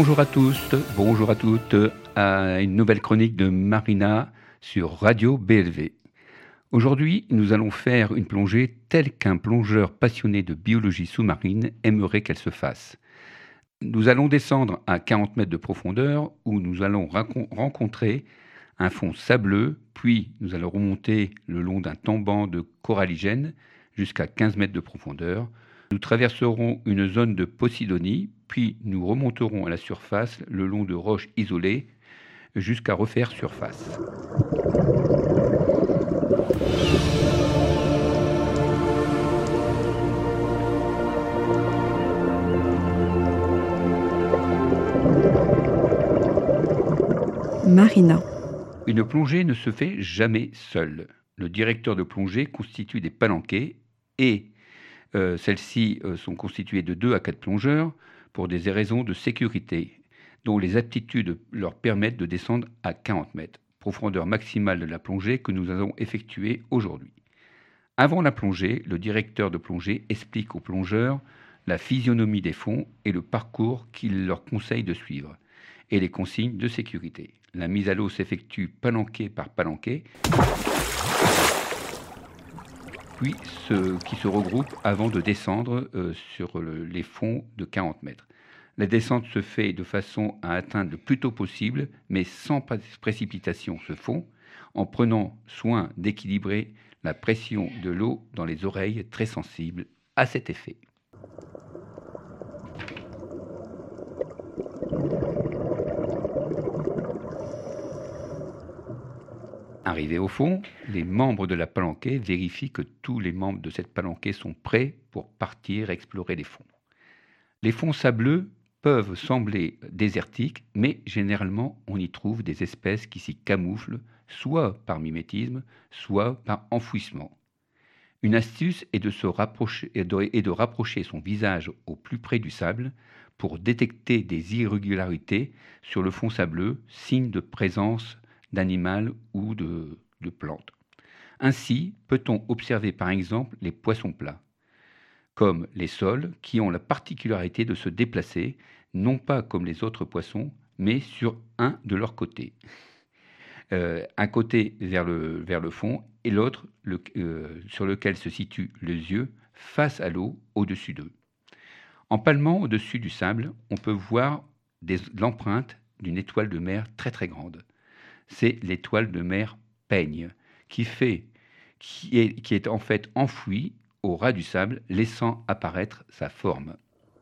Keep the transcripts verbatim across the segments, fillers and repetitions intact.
Bonjour à tous, bonjour à toutes, à une nouvelle chronique de Marina sur Radio B L V. Aujourd'hui, nous allons faire une plongée telle qu'un plongeur passionné de biologie sous-marine aimerait qu'elle se fasse. Nous allons descendre à quarante mètres de profondeur où nous allons racon- rencontrer un fond sableux, puis nous allons remonter le long d'un tombant de coralligène jusqu'à quinze mètres de profondeur. Nous traverserons une zone de Posidonie, puis nous remonterons à la surface le long de roches isolées jusqu'à refaire surface. Marina. Une plongée ne se fait jamais seule. Le directeur de plongée constitue des palanquets et euh, celles-ci euh, sont constituées de deux à quatre plongeurs pour des raisons de sécurité, dont les aptitudes leur permettent de descendre à quarante mètres, profondeur maximale de la plongée que nous allons effectuer aujourd'hui. Avant la plongée, le directeur de plongée explique aux plongeurs la physionomie des fonds et le parcours qu'il leur conseille de suivre, et les consignes de sécurité. La mise à l'eau s'effectue palanquet par palanquet, puis ceux qui se regroupent avant de descendre euh, sur le, les fonds de quarante mètres. La descente se fait de façon à atteindre le plus tôt possible, mais sans précipitation ce fond, en prenant soin d'équilibrer la pression de l'eau dans les oreilles très sensibles à cet effet. Arrivés au fond, les membres de la palanquée vérifient que tous les membres de cette palanquée sont prêts pour partir explorer les fonds. Les fonds sableux peuvent sembler désertiques, mais généralement on y trouve des espèces qui s'y camouflent, soit par mimétisme, soit par enfouissement. Une astuce est de, se rapprocher, est de, est de rapprocher son visage au plus près du sable pour détecter des irrégularités sur le fond sableux, signe de présence d'animal ou de, de plantes. Ainsi, peut-on observer par exemple les poissons plats, comme les sols, qui ont la particularité de se déplacer, non pas comme les autres poissons, mais sur un de leurs côtés. Euh, un côté vers le, vers le fond et l'autre le, euh, sur lequel se situent les yeux, face à l'eau, au-dessus d'eux. En palmant au-dessus du sable, on peut voir des, l'empreinte d'une étoile de mer très très grande. C'est l'étoile de mer Peigne, qui, fait, qui, est, qui est en fait enfouie au ras du sable, laissant apparaître sa forme.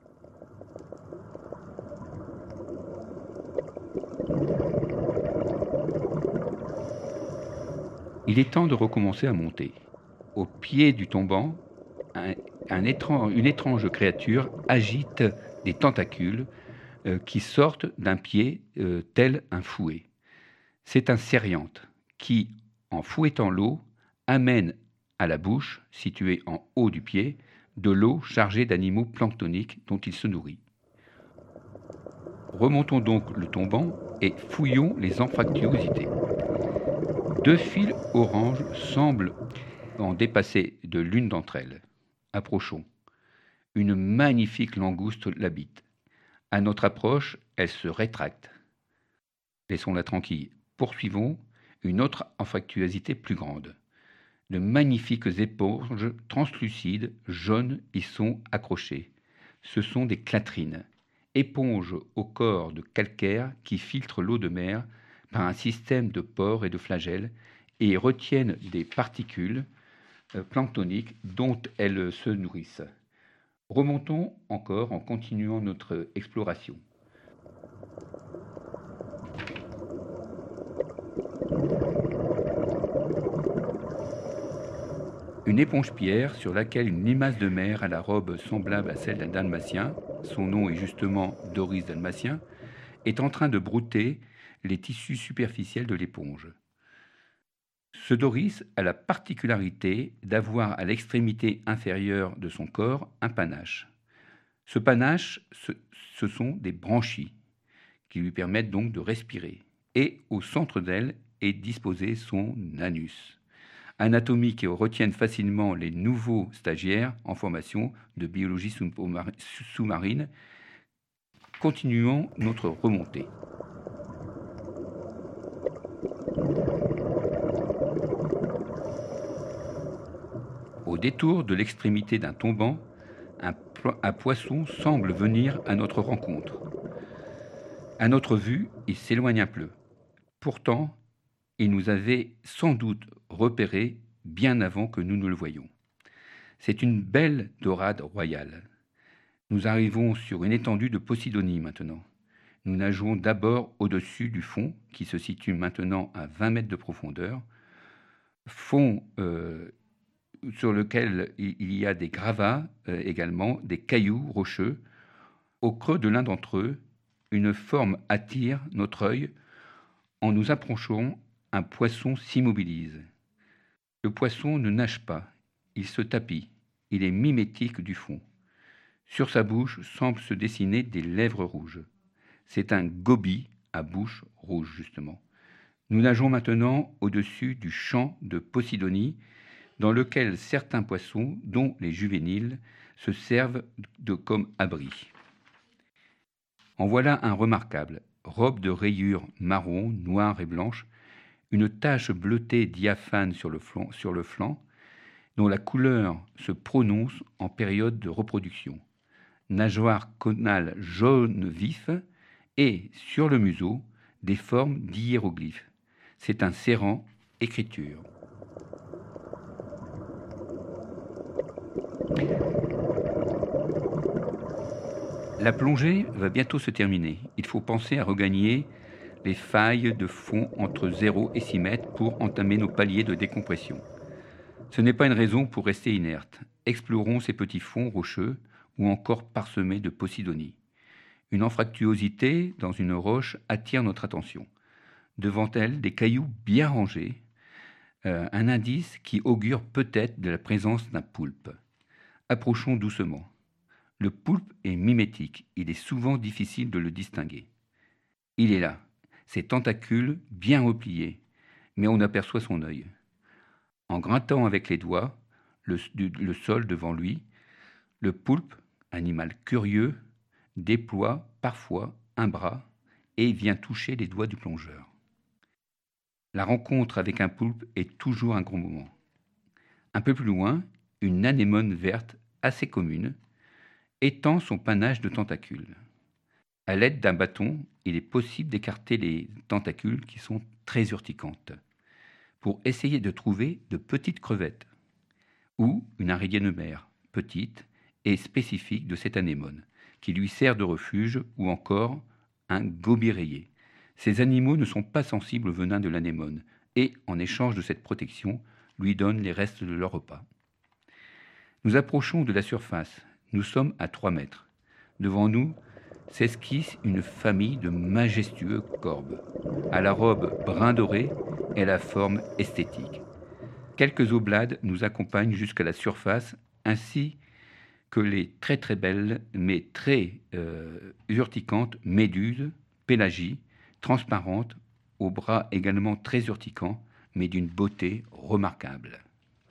Il est temps de recommencer à monter. Au pied du tombant, un, un étrange, une étrange créature agite des tentacules euh, qui sortent d'un pied euh, tel un fouet. C'est un cérianthe qui, en fouettant l'eau, amène à la bouche, située en haut du pied, de l'eau chargée d'animaux planctoniques dont il se nourrit. Remontons donc le tombant et fouillons les anfractuosités. Deux fils orange semblent en dépasser de l'une d'entre elles. Approchons. Une magnifique langouste l'habite. À notre approche, elle se rétracte. Laissons-la tranquille. Poursuivons une autre anfractuosité plus grande. De magnifiques éponges translucides, jaunes, y sont accrochées. Ce sont des clatrines, éponges au corps de calcaire qui filtrent l'eau de mer par un système de pores et de flagelles et retiennent des particules euh, planctoniques dont elles se nourrissent. Remontons encore en continuant notre exploration. Une éponge-pierre sur laquelle une limace de mer à la robe semblable à celle d'un dalmatien, son nom est justement Doris dalmatien, est en train de brouter les tissus superficiels de l'éponge. Ce Doris a la particularité d'avoir à l'extrémité inférieure de son corps un panache. Ce panache, ce, ce sont des branchies qui lui permettent donc de respirer. Et au centre d'elle est disposé son anus. Anatomie qui retiennent facilement les nouveaux stagiaires en formation de biologie sous-marine Continuons notre remontée. Au détour de l'extrémité d'un tombant, un, po- un poisson semble venir à notre rencontre. À notre vue, il s'éloigne un peu. Pourtant, il nous avait sans doute repérés bien avant que nous ne le voyions. C'est une belle dorade royale. Nous arrivons sur une étendue de Posidonie maintenant. Nous nageons d'abord au-dessus du fond, qui se situe maintenant à vingt mètres de profondeur, fond euh, sur lequel il y a des gravats euh, également, des cailloux rocheux. Au creux de l'un d'entre eux, une forme attire notre œil. En nous approchant, un poisson s'immobilise. Le poisson ne nage pas, il se tapit, il est mimétique du fond. Sur sa bouche semblent se dessiner des lèvres rouges. C'est un gobie à bouche rouge, justement. Nous nageons maintenant au-dessus du champ de Posidonie, dans lequel certains poissons, dont les juvéniles, se servent de comme abri. En voilà un remarquable, robe de rayures marron, noire et blanche, une tache bleutée diaphane sur le flanc, sur le flanc, dont la couleur se prononce en période de reproduction. Nageoire caudale jaune vif et, sur le museau, des formes d'hiéroglyphes. C'est un serrant écriture. La plongée va bientôt se terminer. Il faut penser à regagner les failles de fond entre zéro et six mètres pour entamer nos paliers de décompression. Ce n'est pas une raison pour rester inerte. Explorons ces petits fonds rocheux ou encore parsemés de Posidonie. Une anfractuosité dans une roche attire notre attention. Devant elle, des cailloux bien rangés, euh, un indice qui augure peut-être de la présence d'un poulpe. Approchons doucement. Le poulpe est mimétique, il est souvent difficile de le distinguer. Il est là, ses tentacules bien repliés, mais on aperçoit son œil. En grattant avec les doigts le, le sol devant lui, le poulpe, animal curieux, déploie parfois un bras et vient toucher les doigts du plongeur. La rencontre avec un poulpe est toujours un grand moment. Un peu plus loin, une anémone verte assez commune étend son panache de tentacules. À l'aide d'un bâton, il est possible d'écarter les tentacules qui sont très urticantes pour essayer de trouver de petites crevettes ou une araignée de mer, petite et spécifique de cette anémone, qui lui sert de refuge, ou encore un gobie rayé. Ces animaux ne sont pas sensibles au venin de l'anémone et, en échange de cette protection, lui donnent les restes de leur repas. Nous approchons de la surface. Nous sommes à trois mètres. Devant nous s'esquisse une famille de majestueux corbes, à la robe brun doré et à la forme esthétique. Quelques oblades nous accompagnent jusqu'à la surface, ainsi que les très très belles, mais très euh, urticantes méduses, pélagies, transparentes, aux bras également très urticants, mais d'une beauté remarquable.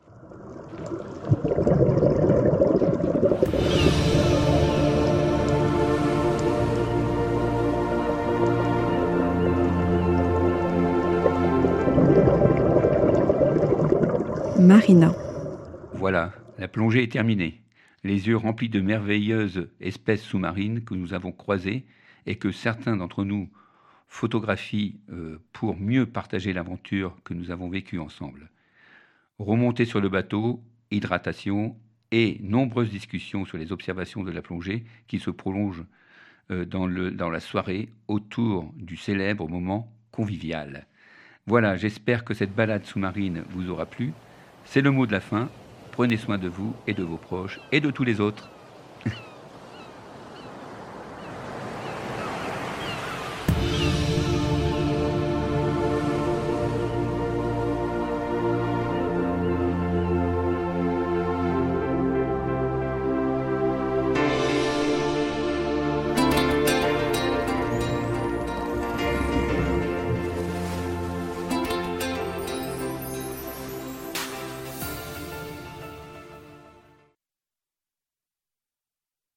Marina. Voilà, la plongée est terminée. Les yeux remplis de merveilleuses espèces sous-marines que nous avons croisées et que certains d'entre nous photographient euh, pour mieux partager l'aventure que nous avons vécue ensemble. Remontée sur le bateau, hydratation et nombreuses discussions sur les observations de la plongée qui se prolongent euh, dans, le, dans la soirée autour du célèbre moment convivial. Voilà, j'espère que cette balade sous-marine vous aura plu. C'est le mot de la fin. Prenez soin de vous et de vos proches et de tous les autres.